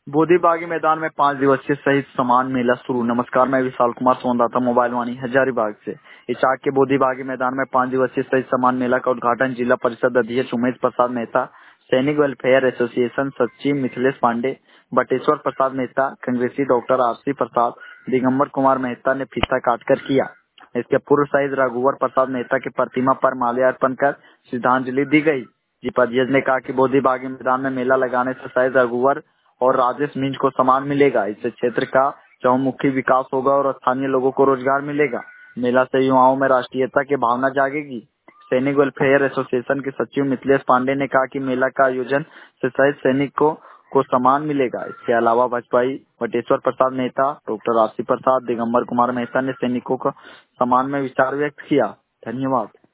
बोधी बागी मैदान में 5 दिवसीय शहीद सम्मान मेला शुरू। नमस्कार, मैं विशाल कुमार सोनदाता, मोबाइल वाणी हजारीबाग से। इचाक के बोधी बागी मैदान में 5 दिवसीय शहीद सम्मान मेला का उद्घाटन जिला परिषद अध्यक्ष उमेश प्रसाद मेहता, सैनिक वेलफेयर एसोसिएशन सचिव मिथिलेश पांडे, बटेश्वर प्रसाद मेहता, कांग्रेसी डॉक्टर आरसी प्रसाद, दिगंबर कुमार मेहता ने फीता काटकर किया। इसके पूर्व शहीद रघुवर प्रसाद मेहता की प्रतिमा पर माल्यार्पण कर श्रद्धांजलि दी गई। जिपाध्यक्ष ने कहा कि बोधी बागी मैदान में मेला लगाने से शहीद रघुवर और राजेश मिंज को सम्मान मिलेगा। इससे क्षेत्र का चहुमुखी विकास होगा और स्थानीय लोगों को रोजगार मिलेगा। मेला से युवाओं में राष्ट्रीयता की भावना जागेगी। सैनिक वेलफेयर एसोसिएशन के सचिव मिथिलेश पांडे ने कहा कि मेला का आयोजन से शहीद सैनिकों को सम्मान मिलेगा। इसके अलावा भाजपाई बटेश्वर प्रसाद मेहता, डॉक्टर आरसी प्रसाद, दिगंबर कुमार मेहता ने सैनिकों को सम्मान में विचार व्यक्त किया। धन्यवाद।